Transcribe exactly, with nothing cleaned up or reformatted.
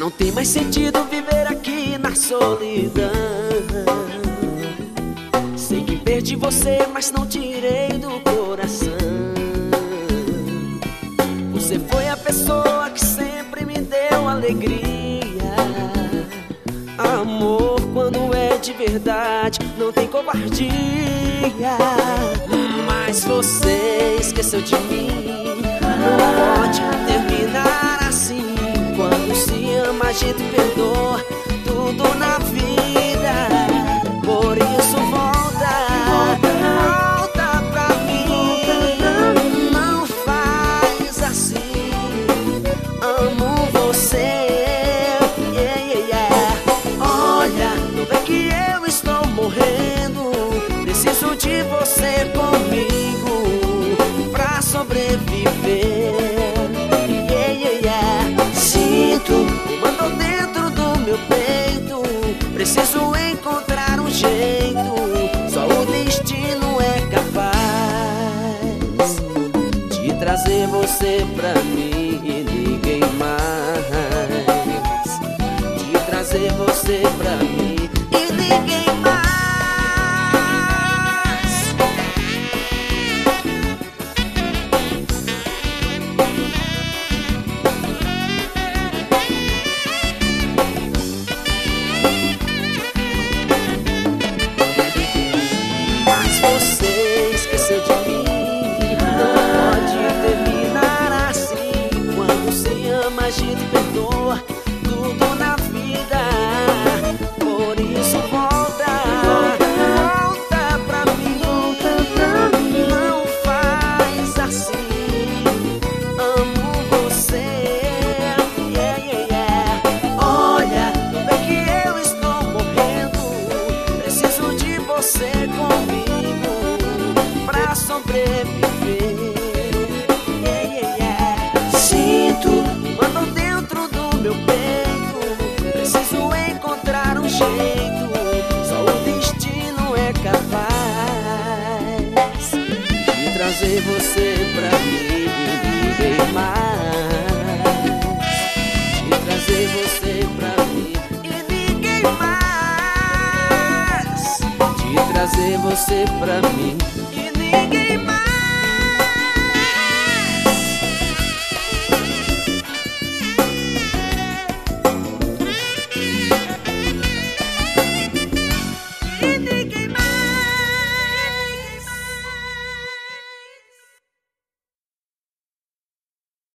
não tem mais sentido viver aqui na solidão. Sei que perdi você, mas não tirei do coração. Você foi a pessoa que sempre me deu alegria. Amor, quando é de verdade, não tem covardia. Mas você esqueceu de mim. Não pode terminar assim. Quando se ama, a gente perdoa tudo na vida. Por isso volta, volta pra mim. Não faz assim. Amo você, yeah, yeah, yeah. Olha, não vê que eu estou morrendo. Preciso de você comigo pra sobreviver, yeah, yeah, yeah. Sinto uma dor dentro do meu peito. Preciso encontrar um jeito. Só o destino é capaz de trazer você pra mim e ninguém mais. De trazer você pra mim e ninguém mais. Mas você esqueceu de mim. Não pode terminar assim. Quando se ama, a gente perdoa tudo na vida. Por isso volta, volta pra mim. Não faz assim. Amo você, yeah, yeah, yeah. Olha, não vê que eu estou morrendo. Preciso de você comigo pra sobreviver, yeah, yeah, yeah. Sinto uma dor dentro do meu peito. Preciso encontrar um jeito. Só o destino é capaz de trazer você pra mim e ninguém mais. De trazer você pra mim e ninguém mais. De trazer você pra mim